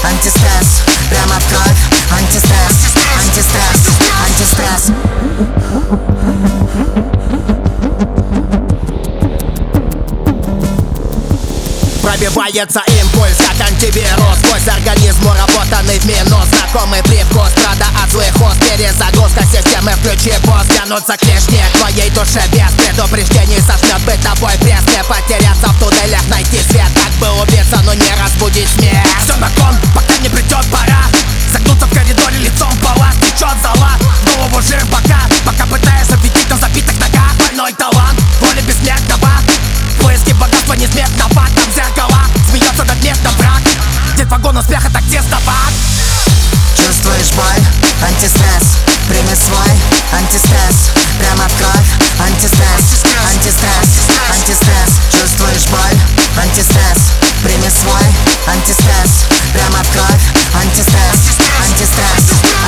антистресс, прямо в кровь. Антистресс, антистресс, антистресс. Пробивается импульс, как антивирус. Сквозь организм уработанный в минус. Знакомый привкус, страда от злых уст. Перезагрузка системы, включи пост. Тянутся клешни к твоей душе без предупреждений. Сожмет бытовой пресс. Не потеряться в туннелях, найти свет. Как бы убиться, но не разбудить смерть. Все на кон, пока не придет пора. Согнуться в коридоре, лицом в пала. Течет зола, голову жир в бока. Пока пытаешься аппетитом забитых нога. Больной талант, воля бессмертного. Поиски богатства несметного. Там зеркала, смеется над местом враг. Дед вагон успеха так тесноват. Чувствуешь боль? Антистресс, прими свой антистресс, прямо в кровь. Антистресс, антистресс, антистресс. Чувствуешь боль? Антистресс, прими свой антистресс, прямо в кровь. Антистресс, антистресс,